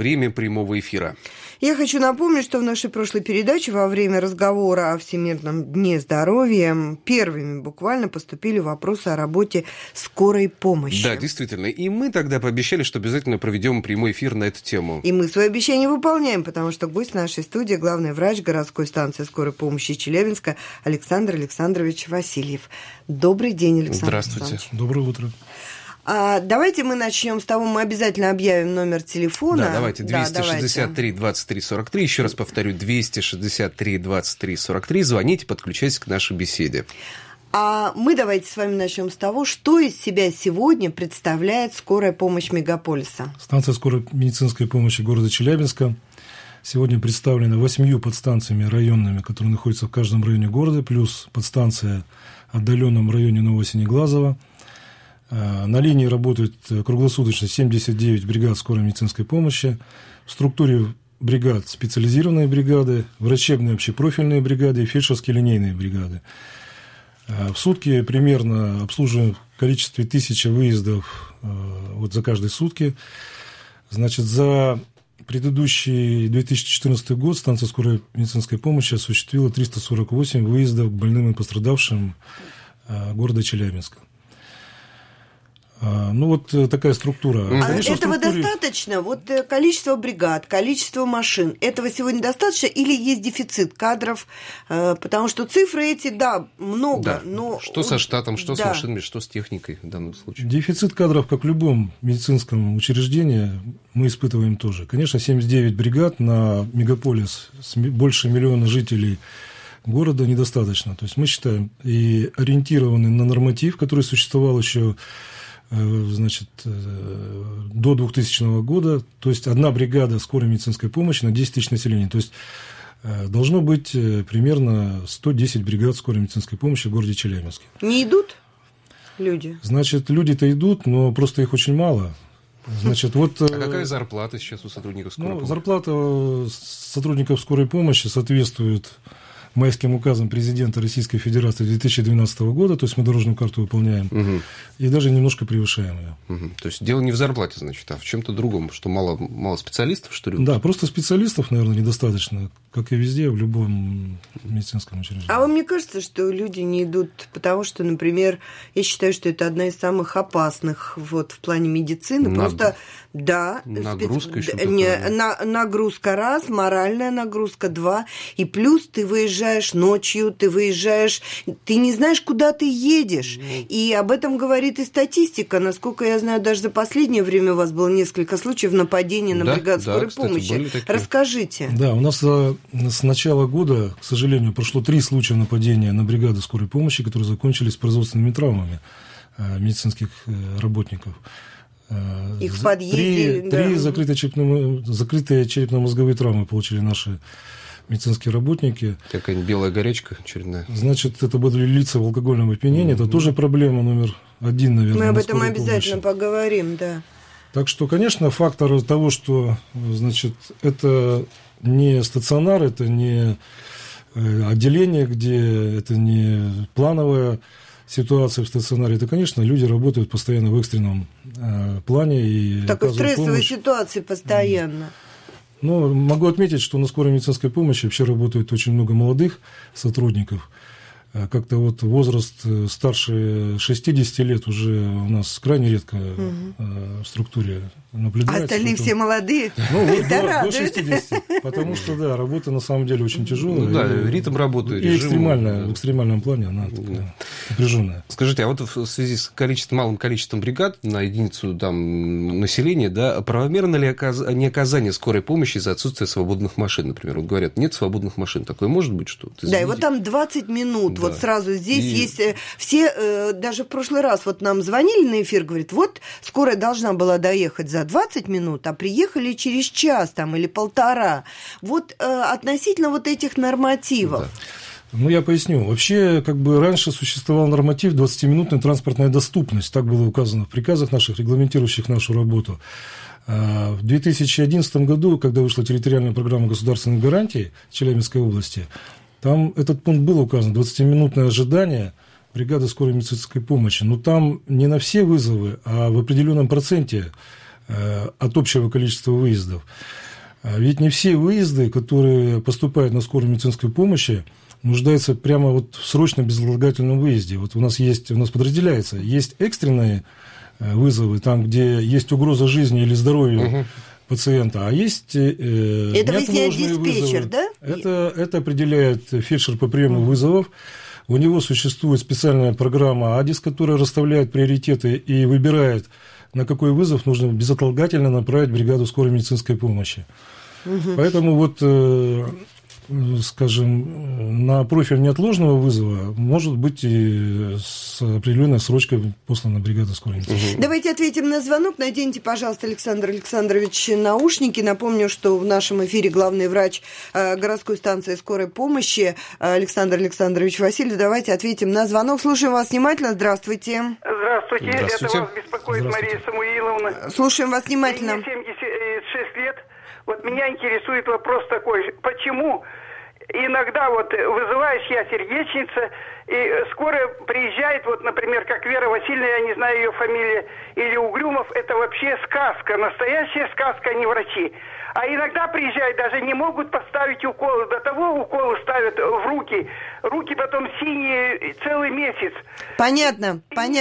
время прямого эфира. Я хочу напомнить, что в нашей прошлой передаче во время разговора о Всемирном дне здоровья первыми буквально поступили вопросы о работе скорой помощи. Да, действительно. И мы тогда пообещали, что обязательно проведем прямой эфир на эту тему. И мы свои обещания выполняем, потому что гость нашей студии — главный врач городской станции скорой помощи Челябинска Александр Александрович Васильев. Добрый день, Александр Здравствуйте. Александрович. Доброе утро. Давайте мы начнем с того, мы обязательно объявим номер телефона. Да, давайте, 263 23 43. Еще раз повторю, 263 23 43. Звоните, подключайтесь к нашей беседе. А мы давайте с вами начнем с того, что из себя сегодня представляет скорая помощь мегаполиса. Станция скорой медицинской помощи города Челябинска сегодня представлена 8 подстанциями районными, которые находятся в каждом районе города, плюс подстанция в отдаленном районе Новосинеглазово. На линии работают круглосуточно 79 бригад скорой медицинской помощи. В структуре бригад специализированные бригады, врачебные общепрофильные бригады и фельдшерские линейные бригады. В сутки примерно обслуживаем в количестве 1000 выездов за каждые сутки. Значит, за предыдущий 2014 год станция скорой медицинской помощи осуществила 348 выездов к больным и пострадавшим города Челябинска. Такая структура. Конечно, этого достаточно? Вот количество бригад, количество машин, этого сегодня достаточно или есть дефицит кадров? Потому что цифры эти, да, много. Да. Но... Что со штатом, что с машинами, что с техникой в данном случае? Дефицит кадров, как в любом медицинском учреждении, мы испытываем тоже. Конечно, 79 бригад на мегаполис с больше миллиона жителей города недостаточно. То есть мы считаем и ориентированы на норматив, который существовал еще до 2000 года, то есть одна бригада скорой медицинской помощи на 10 тысяч населения. То есть должно быть примерно 110 бригад скорой медицинской помощи в городе Челябинске. Не идут люди? Значит, люди-то идут, но просто их очень мало. Значит, А какая зарплата сейчас у сотрудников скорой помощи? Зарплата сотрудников скорой помощи соответствует майским указом президента Российской Федерации 2012 года, то есть мы дорожную карту выполняем, и даже немножко превышаем ее. То есть дело не в зарплате, значит, а в чем-то другом, что мало специалистов, что ли? Да, просто специалистов, наверное, недостаточно, как и везде, в любом медицинском учреждении. А вам не кажется, что люди не идут, потому что, например, я считаю, что это одна из самых опасных в плане медицины, просто, да, нагрузка еще нагрузка раз, моральная нагрузка два, и плюс ты выезжаешь ночью, ты не знаешь, куда ты едешь. И об этом говорит и статистика. Насколько я знаю, даже за последнее время у вас было несколько случаев нападения на бригаду скорой помощи. Расскажите. Да, у нас с начала года, к сожалению, прошло 3 случая нападения на бригаду скорой помощи, которые закончились производственными травмами медицинских работников. Их в подъезде. 3 закрытые черепно-мозговые травмы получили наши медицинские работники. Какая-нибудь белая горячка очередная. Значит, это были лица в алкогольном опьянении. Это тоже проблема номер 1, наверное. Мы об этом обязательно поговорим, да. Так что, конечно, фактор того, что, значит, это не стационар, это не отделение, где это не плановая ситуация в стационаре, это, конечно, люди работают постоянно в экстренном плане. И такой стрессовой ситуации постоянно. Но могу отметить, что на скорой медицинской помощи вообще работает очень много молодых сотрудников. Как-то возраст старше 60 лет уже у нас крайне редко в структуре наблюдается. А остальные все молодые? До 60. Потому что, да, работа на самом деле очень тяжелая. Ритм работы. И в экстремальном плане она такая напряженная. Скажите, а вот в связи с малым количеством бригад на единицу населения, да, правомерно ли не оказание скорой помощи из-за отсутствия свободных машин, например? Вот говорят, нет свободных машин. Такое может быть, что? Да, и вот там 20 минут. Да. Вот сразу здесь есть все, даже в прошлый раз нам звонили на эфир, говорит, скорая должна была доехать за 20 минут, а приехали через час или полтора. Относительно этих нормативов. Да. Я поясню. Вообще, раньше существовал норматив 20-минутная транспортная доступность. Так было указано в приказах наших, регламентирующих нашу работу. В 2011 году, когда вышла территориальная программа государственных гарантий Челябинской области, там этот пункт был указан, 20-минутное ожидание бригады скорой медицинской помощи. Но там не на все вызовы, а в определенном проценте от общего количества выездов. Ведь не все выезды, которые поступают на скорую медицинскую помощь, нуждаются прямо вот в срочном безотлагательном выезде. Вот у нас подразделяется, есть экстренные вызовы, там, где есть угроза жизни или здоровью пациента, а есть это выясняет диспетчер, вызовы. Да? Это определяет фельдшер по приему вызовов. У него существует специальная программа АДИС, которая расставляет приоритеты и выбирает, на какой вызов нужно безотлагательно направить бригаду скорой медицинской помощи. Поэтому вот, скажем, на профиль неотложного вызова может быть и с определенной срочкой послана бригада скорой медицинской. Давайте ответим на звонок. Наденьте, пожалуйста, Александр Александрович, наушники. Напомню, что в нашем эфире главный врач городской станции скорой помощи Александр Александрович Васильев. Давайте ответим на звонок. Слушаем вас внимательно. Здравствуйте. Здравствуйте. Здравствуйте. Это вас беспокоит Мария Самуиловна. Слушаем вас внимательно. Мне 76 лет. Вот меня интересует вопрос такой. Почему иногда вот вызываешь я сердечница, и скорая приезжает, вот, например, как Вера Васильевна, я не знаю ее фамилия, или Угрюмов, это вообще сказка, настоящая сказка, а не врачи. А иногда приезжают, даже не могут поставить уколы, до того уколы ставят в руки потом синие целый месяц. Понятно.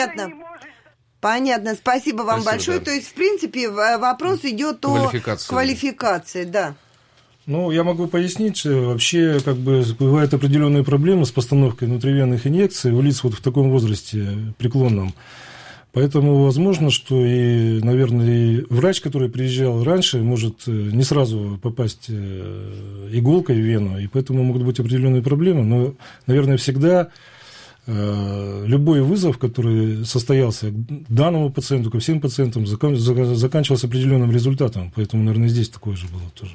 Понятно, спасибо вам большое. Да. То есть, в принципе, вопрос идет о квалификации, да. Ну, я могу пояснить, что вообще как бы бывают определенные проблемы с постановкой внутривенных инъекций у лиц вот в таком возрасте преклонном. Поэтому возможно, что и, наверное, и врач, который приезжал раньше, может не сразу попасть иголкой в вену, и поэтому могут быть определенные проблемы. Но, наверное, всегда любой вызов, который состоялся к данному пациенту, ко всем пациентам, заканчивался определенным результатом. Поэтому, наверное, здесь такое же было тоже.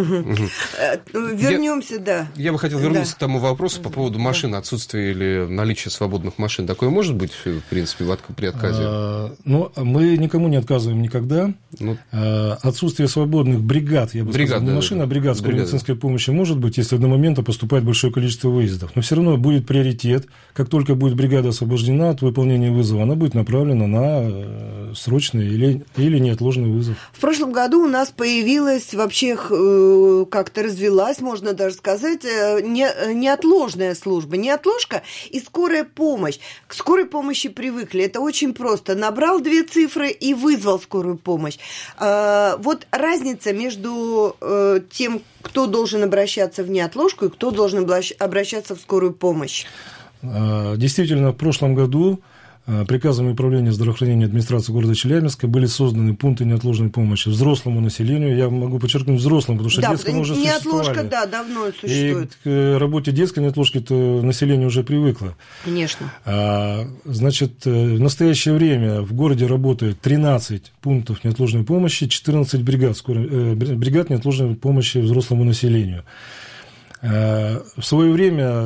Вернемся, да. Я бы хотел вернуться к тому вопросу по поводу машин, отсутствия или наличия свободных машин. Такое может быть, в принципе, при отказе? Ну, мы никому не отказываем никогда. Отсутствие свободных бригад, я бы сказал, не машин, а бригад скорой медицинской помощи может быть, если до момента поступает большое количество выездов. Но все равно будет приоритет. Как только будет бригада освобождена от выполнения вызова, она будет направлена на срочный или неотложный вызов. В прошлом году у нас появилась вообще как-то развилась, можно даже сказать, неотложная служба. Неотложка и скорая помощь. К скорой помощи привыкли. Это очень просто. Набрал 2 цифры и вызвал скорую помощь. Вот разница между тем, кто должен обращаться в неотложку и кто должен обращаться в скорую помощь. Действительно, в прошлом году приказами Управления здравоохранения администрации города Челябинска были созданы пункты неотложной помощи взрослому населению. Я могу подчеркнуть взрослому, потому что детскому уже существовали. Неотложка, да, давно существует. И к работе детской неотложки-то население уже привыкло. Конечно. Значит, в настоящее время в городе работает 13 пунктов неотложной помощи, 14 бригад неотложной помощи взрослому населению. В свое время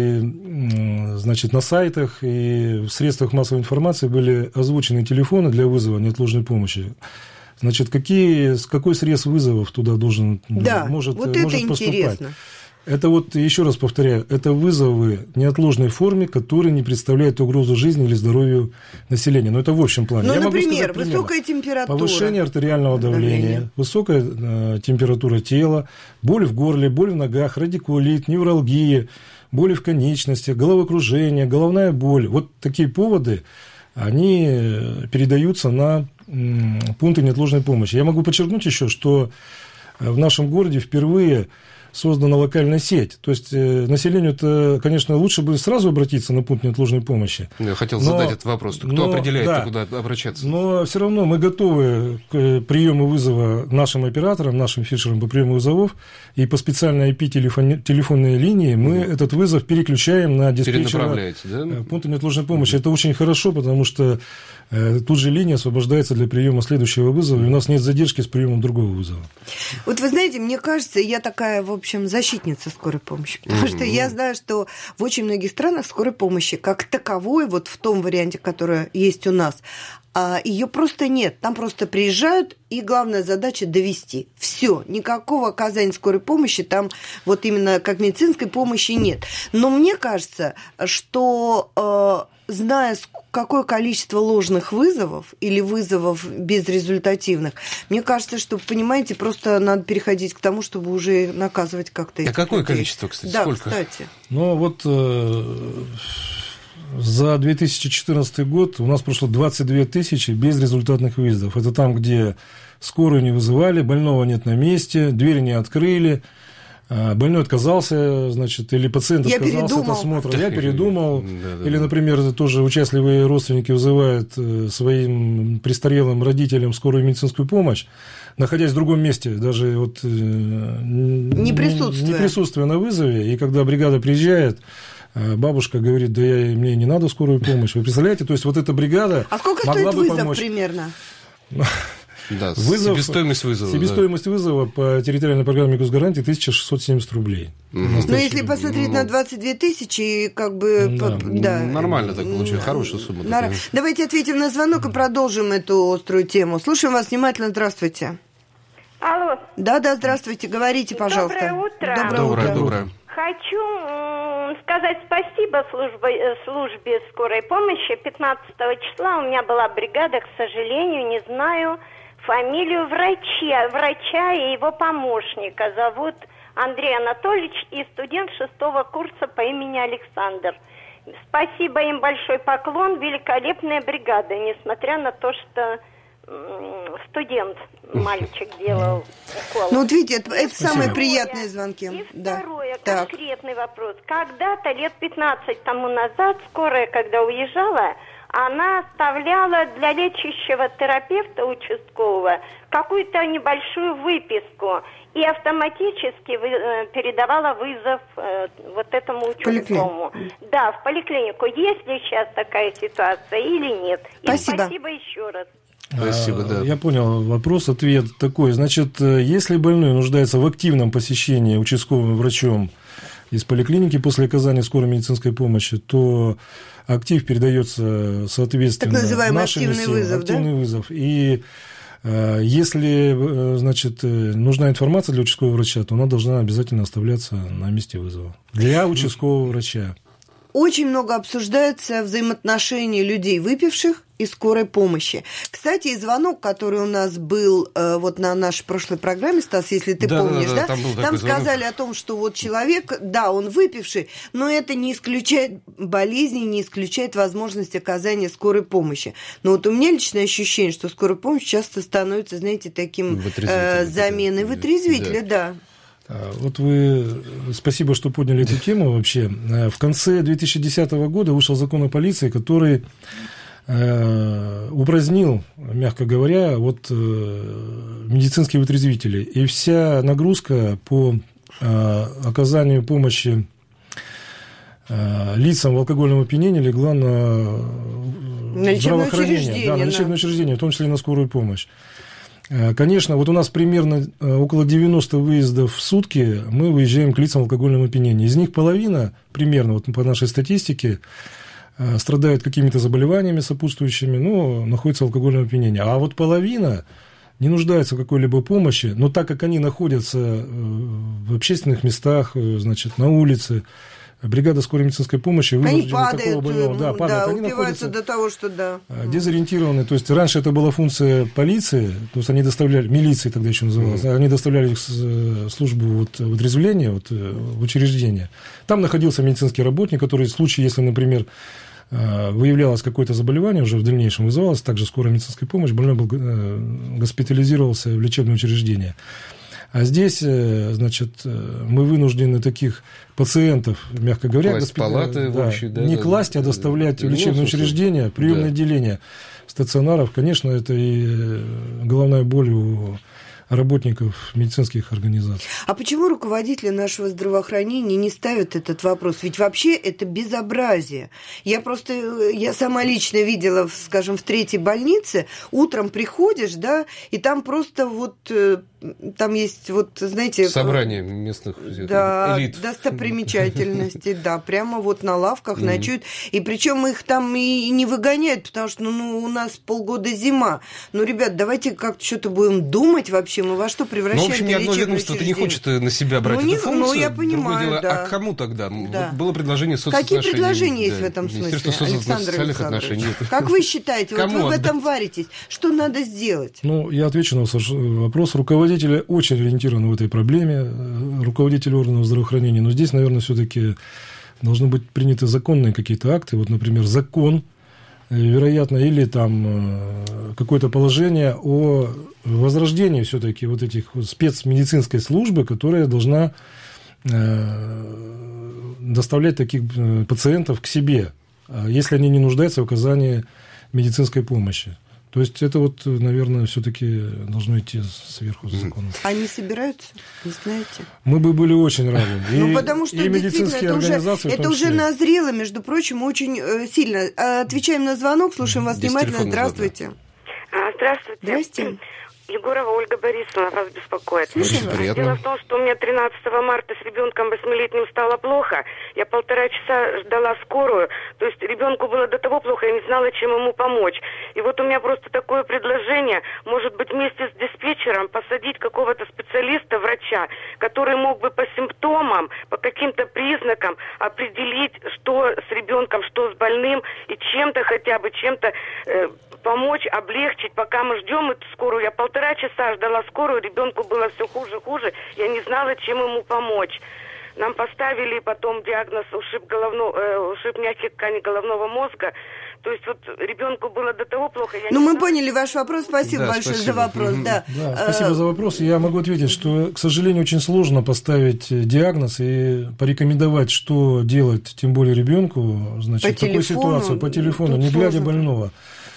и, значит, на сайтах и в средствах массовой информации были озвучены телефоны для вызова неотложной помощи. Значит, какой срез вызовов туда может поступать? Интересно. Это вот, еще раз повторяю, это вызовы в неотложной форме, которые не представляют угрозу жизни или здоровью населения. Но это в общем плане. Ну, например, высокая температура. Повышение артериального давления, высокая температура тела, боль в горле, боль в ногах, радикулит, невралгия, боли в конечностях, головокружение, головная боль. Вот такие поводы, они передаются на пункты неотложной помощи. Я могу подчеркнуть еще, что в нашем городе впервые создана локальная сеть. То есть населению-то, конечно, лучше бы сразу обратиться на пункт неотложной помощи. Я хотел задать этот вопрос. Кто определяет, куда обращаться? Но все равно мы готовы к приему вызова нашим операторам, нашим фельдшерам по приему вызовов, и по специальной IP-телефонной линии мы этот вызов переключаем на диспетчера пункта неотложной помощи. Это очень хорошо, потому что тут же линия освобождается для приема следующего вызова, и у нас нет задержки с приемом другого вызова. Вот вы знаете, мне кажется, я такая, в общем, защитница скорой помощи, потому что я знаю, что в очень многих странах скорой помощи как таковой, вот в том варианте, который есть у нас, ее просто нет. Там просто приезжают, и главная задача довести. Все, никакого оказания скорой помощи там вот именно как медицинской помощи нет. Но мне кажется, что зная, какое количество ложных вызовов или вызовов безрезультативных, мне кажется, что, понимаете, просто надо переходить к тому, чтобы уже наказывать как-то. А какое количество, кстати? Да, сколько? Кстати. Ну, вот за 2014 год у нас прошло 22 тысячи безрезультатных выездов. Это там, где скорую не вызывали, больного нет на месте, двери не открыли, больной отказался, значит, или пациент отказался от осмотра. Я передумал. Или, например, тоже участливые родственники вызывают своим престарелым родителям скорую медицинскую помощь, находясь в другом месте, даже вот не присутствуя на вызове. И когда бригада приезжает, бабушка говорит: да мне не надо скорую помощь. Вы представляете? То есть вот эта бригада сколько могла стоит бы вызов помочь. Примерно? Да, себестоимость вызова. Себестоимость вызова по территориальной программе госгарантии 1670 рублей. Но если посмотреть на 22 тысячи, как бы... Да. Нормально так получилось, хорошая сумма. Давайте ответим на звонок и продолжим эту острую тему. Слушаем вас внимательно. Здравствуйте. Алло. Да, здравствуйте. Говорите, пожалуйста. Доброе утро. Доброе. Хочу сказать спасибо службе скорой помощи. 15 числа у меня была бригада, к сожалению, не знаю фамилию врача и его помощника. Зовут Андрей Анатольевич, и студент 6-го курса по имени Александр. Спасибо им, большой поклон, великолепная бригада, несмотря на то, что студент, мальчик, делал укол. Ну, вот видите, это самые приятные звонки. И второе, конкретный вопрос. Когда-то, лет 15 тому назад, скорая, когда уезжала, она оставляла для лечащего терапевта участкового какую-то небольшую выписку и автоматически передавала вызов вот этому участковому. Да, в поликлинику. Есть ли сейчас такая ситуация или нет? И спасибо еще раз. Спасибо, да. Я понял вопрос, ответ такой. Значит, если больной нуждается в активном посещении участковым врачом из поликлиники после оказания скорой медицинской помощи, то актив передается, соответственно, так называемый нашими активный силами, вызов, активный вызов. И если, значит, нужна информация для участкового врача, то она должна обязательно оставляться на месте вызова для участкового врача. Очень много обсуждается взаимоотношения людей, выпивших, и скорой помощи. Кстати, и звонок, который у нас был вот на нашей прошлой программе, Стас, если ты помнишь, да? Там сказали о том, что вот человек, да, он выпивший, но это не исключает болезни, не исключает возможность оказания скорой помощи. Но вот у меня личное ощущение, что скорая помощь часто становится, знаете, таким заменой вытрезвителя, да. Вот вы, спасибо, что подняли эту тему вообще. В конце 2010 года вышел закон о полиции, который упразднил, мягко говоря, вот медицинские вытрезвители. И вся нагрузка по оказанию помощи лицам в алкогольном опьянении легла на здравоохранение, на лечебное учреждение, в том числе и на скорую помощь. Конечно, вот у нас примерно около 90 выездов в сутки мы выезжаем к лицам в алкогольном опьянении. Из них половина, примерно, вот по нашей статистике, страдают какими-то заболеваниями сопутствующими, но находятся в алкогольном опьянении. А вот половина не нуждается в какой-либо помощи, но так как они находятся в общественных местах, значит, на улице, бригада скорой медицинской помощи вынуждена такого больного, падают, они упиваются до того, что дезориентированы. То есть раньше это была функция полиции, то есть они доставляли, милиции тогда еще называлось, они доставляли их в службу вытрезвления в учреждение. Там находился медицинский работник, который в случае, если, например, выявлялось какое-то заболевание, уже в дальнейшем вызывалась также скорая медицинская помощь, больной был госпитализировался в лечебное учреждение. А здесь, значит, мы вынуждены таких пациентов, мягко говоря, не класть, а доставлять в лечебное учреждение, приемное отделение стационаров. Конечно, это и головная боль у работников медицинских организаций. А почему руководители нашего здравоохранения не ставят этот вопрос? Ведь вообще это безобразие. Я сама лично видела, скажем, в 3-й больнице, утром приходишь, да, и там просто вот, там есть, вот, знаете... Собрание местных элит. Достопримечательностей, да, прямо вот на лавках ночуют. И причем их там и не выгоняют, потому что, у нас полгода зима. Ребят, давайте как-то что-то будем думать вообще, мы во что превращаем? В общем, ни одно ведомство-то не хочет на себя брать эту функцию. Я понимаю, дело, да. А кому тогда? Да. Вот было предложение соцотношений. Какие предложения есть в этом смысле, Александр Александрович? Как вы считаете, вот вы в этом варитесь, что надо сделать? Я отвечу на ваш вопрос. Руководители очень ориентированы в этой проблеме, руководители органов здравоохранения, но здесь, наверное, все-таки должны быть приняты законные какие-то акты, вот, например, закон, вероятно, или там какое-то положение о возрождении все-таки вот этих спецмедицинской службы, которая должна доставлять таких пациентов к себе, если они не нуждаются в оказании медицинской помощи. То есть это вот, наверное, все-таки должно идти сверху закона. Они собираются? Не знаете? Мы бы были очень рады. Потому что действительно это уже назрело, между прочим, очень сильно. Отвечаем на звонок, слушаем вас внимательно. Здравствуйте. Здравствуйте. Здрасте. Егорова Ольга Борисовна вас беспокоит. Дело в том, что у меня 13 марта с ребенком 8-летним стало плохо. Я 1,5 часа ждала скорую. То есть ребенку было до того плохо, я не знала, чем ему помочь. И вот у меня просто такое предложение, может быть, вместе с диспетчером посадить какого-то специалиста, врача, который мог бы по симптомам, по каким-то признакам определить, что с ребенком, что с больным, и чем-то хотя бы, помочь, облегчить, пока мы ждем эту скорую. Я 1,5 часа ждала скорую, ребенку было все хуже, я не знала, чем ему помочь. Нам поставили потом диагноз ушиб мягких тканей головного мозга. То есть вот ребенку было до того плохо. Мы поняли ваш вопрос. Спасибо большое за вопрос. Да, спасибо за вопрос. Я могу ответить, что, к сожалению, очень сложно поставить диагноз и порекомендовать, что делать, тем более ребенку, значит, в такой ситуации по телефону, не глядя больного.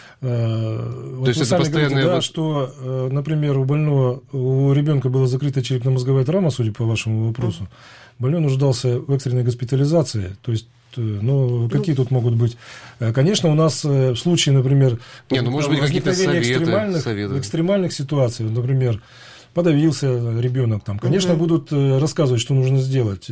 То есть это постоянное... говорите, что, например, у ребенка была закрыта черепно-мозговая травма, судя по вашему вопросу. Больной нуждался в экстренной госпитализации. То есть, какие тут могут быть? Конечно, у нас в случае, например, может быть, какие-то экстремальных ситуаций, например, подавился ребенок, конечно, будут рассказывать, что нужно сделать,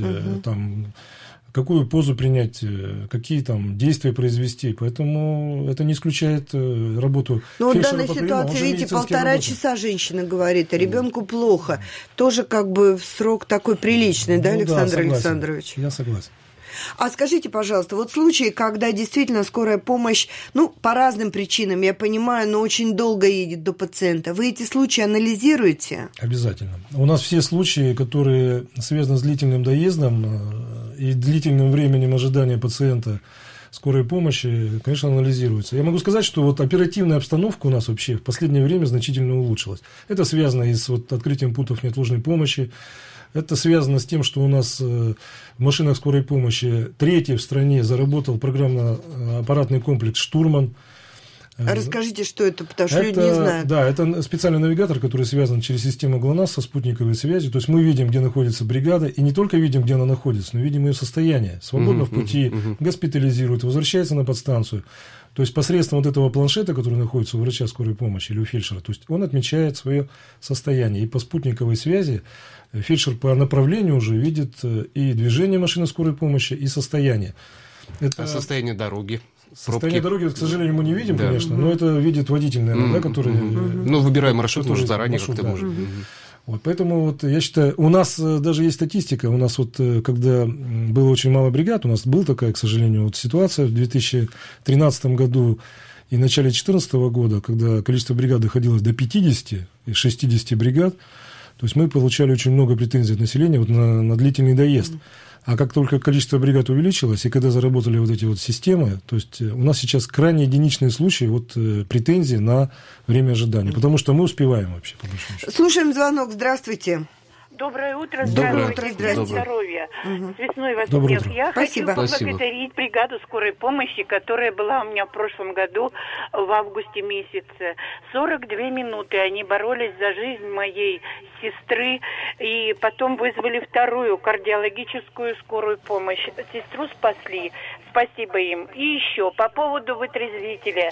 какую позу принять, какие там действия произвести. Поэтому это не исключает работу фельдшера. В данной ситуации, видите, 1,5 часа женщина говорит, а ребенку плохо. Тоже срок такой приличный, да, Александр Александрович? Я согласен. А скажите, пожалуйста, вот случаи, когда действительно скорая помощь, по разным причинам, я понимаю, но очень долго едет до пациента, вы эти случаи анализируете? Обязательно. У нас все случаи, которые связаны с длительным доездом и длительным временем ожидания пациента скорой помощи, конечно, анализируются. Я могу сказать, что оперативная обстановка у нас вообще в последнее время значительно улучшилась. Это связано и с открытием пунктов неотложной помощи. Это связано с тем, что у нас в машинах скорой помощи 3-й в стране заработал программно-аппаратный комплекс «Штурман». Расскажите, что это, потому что люди не знают. Да, это специальный навигатор, который связан через систему ГЛОНАСС со спутниковой связью. То есть мы видим, где находится бригада, и не только видим, где она находится, но видим ее состояние. Свободно в пути, госпитализирует, возвращается на подстанцию. То есть посредством этого планшета, который находится у врача скорой помощи или у фельдшера, то есть он отмечает свое состояние. И по спутниковой связи фельдшер по направлению уже видит и движение машины скорой помощи, и состояние. А состояние дороги? Состояние дороги, к сожалению, мы не видим, конечно, но это видит водитель, наверное, который... выбираем маршрут, может, заранее как-то можно. Поэтому я считаю, у нас даже есть статистика, у нас когда было очень мало бригад, у нас была такая, к сожалению, ситуация в 2013 году и в начале 2014 года, когда количество бригад доходило до 50 и 60 бригад, то есть мы получали очень много претензий от населения на длительный доезд. А как только количество бригад увеличилось, и когда заработали эти системы, то есть у нас сейчас крайне единичные случаи претензий на время ожидания, потому что мы успеваем вообще, по большому счету. Слушаем звонок. Здравствуйте. Доброе утро, здравствуйте. Здоровья. С весной вас Доброе всех. утро. Я Спасибо. хочу поблагодарить бригаду скорой помощи, которая была у меня в прошлом году в августе месяце. 42 минуты они боролись за жизнь моей сестры, и потом вызвали вторую кардиологическую скорую помощь. Сестру спасли. Спасибо им. И еще по поводу вытрезвителя.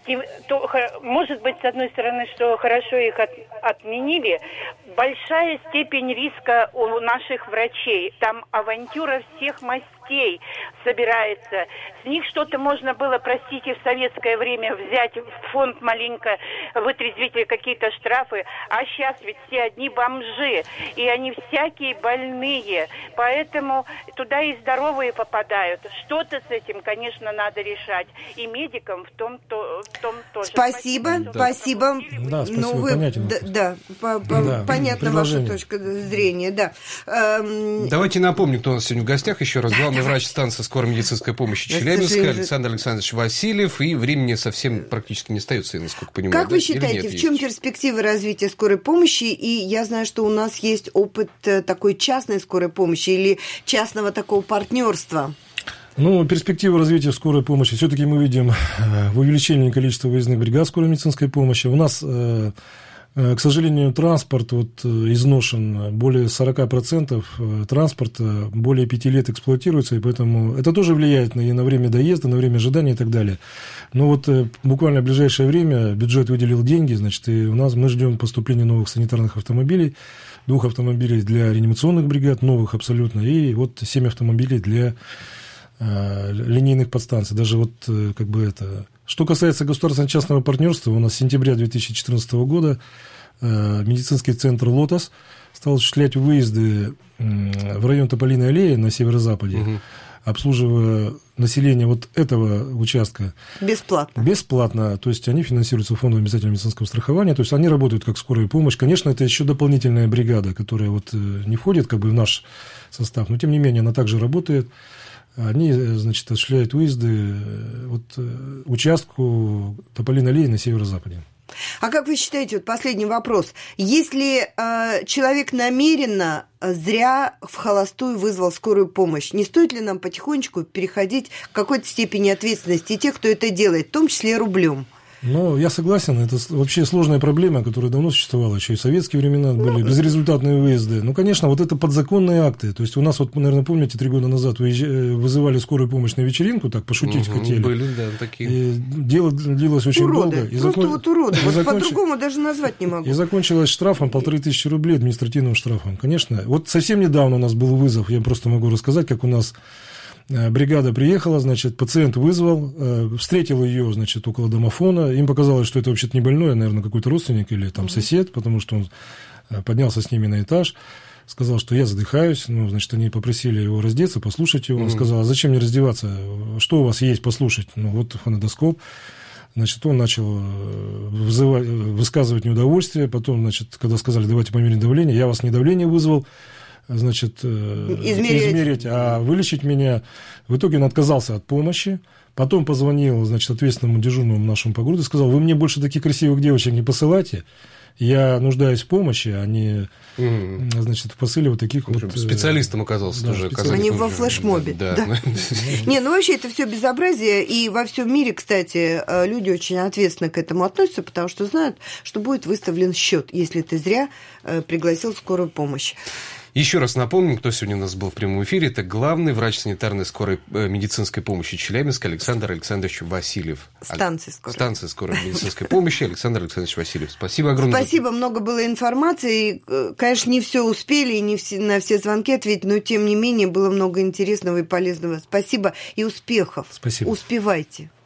Может быть, с одной стороны, что хорошо их отменили, большая степень риска у наших врачей. Там авантюра всех мастей собирается. С них что-то можно было, простите, в советское время взять в фонд маленько вытрезвителя какие-то штрафы, а сейчас ведь все одни бомжи, и они всякие больные, поэтому туда и здоровые попадают. Что-то с этим, конечно, надо решать. И медикам в том тоже. Спасибо. Да, спасибо, понятен. Понятна ваша точка зрения, да. Давайте напомним, кто у нас сегодня в гостях. Еще раз, главный врач станции скорой медицинской помощи Челябинска Александр Александрович Васильев. И времени совсем практически не остается, насколько понимаю. Как вы считаете, в чем перспективы развития скорой помощи? И я знаю, что у нас есть опыт такой частной скорой помощи или частного такого партнерства. Ну, перспективы развития скорой помощи все-таки мы видим в увеличении количества выездных бригад скорой медицинской помощи. У нас, к сожалению, транспорт изношен. Более 40% транспорта более 5 лет эксплуатируется, и поэтому это тоже влияет и на время доезда, на время ожидания и так далее. Но буквально в ближайшее время бюджет выделил деньги, значит, и мы ждем поступления новых санитарных автомобилей, 2 автомобилей для реанимационных бригад, новых абсолютно, и 7 автомобилей для линейных подстанций. Даже Что касается государственно-частного партнерства, у нас с сентября 2014 года медицинский центр «Лотос» стал осуществлять выезды в район Тополиной аллеи на северо-западе, обслуживая население этого участка. Бесплатно. Бесплатно. То есть они финансируются фондом обязательного медицинского страхования. То есть они работают как скорая помощь. Конечно, это еще дополнительная бригада, которая не входит в наш состав, но тем не менее она также работает. Они, значит, осуществляют выезды участку Тополиной аллеи на северо-западе. А как вы считаете, последний вопрос, если человек намеренно зря в холостую вызвал скорую помощь, не стоит ли нам потихонечку переходить к какой-то степени ответственности тех, кто это делает, в том числе рублем? Я согласен, это вообще сложная проблема, которая давно существовала, еще и в советские времена были безрезультатные выезды. Конечно, это подзаконные акты. То есть у нас, наверное, помните, 3 года назад вызывали скорую помощь на вечеринку, так пошутить хотели. Были, да, такие. И дело длилось очень долго. Уроды. По-другому даже назвать не могу. И закончилось штрафом 1500 рублей, административным штрафом. Конечно. Совсем недавно у нас был вызов, я просто могу рассказать, как у нас бригада приехала, значит, пациент вызвал, встретил ее, значит, около домофона. Им показалось, что это вообще-то не больной, а, наверное, какой-то родственник или сосед, потому что он поднялся с ними на этаж, сказал, что я задыхаюсь. Значит, они попросили его раздеться, послушать его. Он сказал, а зачем мне раздеваться? Что у вас есть послушать? Фонодоскоп. Значит, он начал высказывать неудовольствие. Потом, значит, когда сказали, давайте померим давление, я вас не давление вызвал, значит, измерить, а вылечить меня. В итоге он отказался от помощи. Потом позвонил, значит, ответственному дежурному нашему по городу и сказал, вы мне больше таких красивых девочек не посылайте. Я нуждаюсь в помощи, а не, значит, в посыле таких Специалистом оказался тоже. Они во флешмобе. Да. Вообще это все безобразие. И во всем мире, кстати, люди очень ответственно к этому относятся, потому что знают, что будет выставлен счет, если ты зря пригласил скорую помощь. Еще раз напомним, кто сегодня у нас был в прямом эфире. Это главный врач санитарной скорой медицинской помощи Челябинска Александр Александрович Васильев. Станции скорой медицинской помощи Александр Александрович Васильев. Спасибо огромное. Спасибо, много было информации. Конечно, не все успели и не на все звонки ответить, но тем не менее было много интересного и полезного. Спасибо и успехов. Спасибо. Успевайте.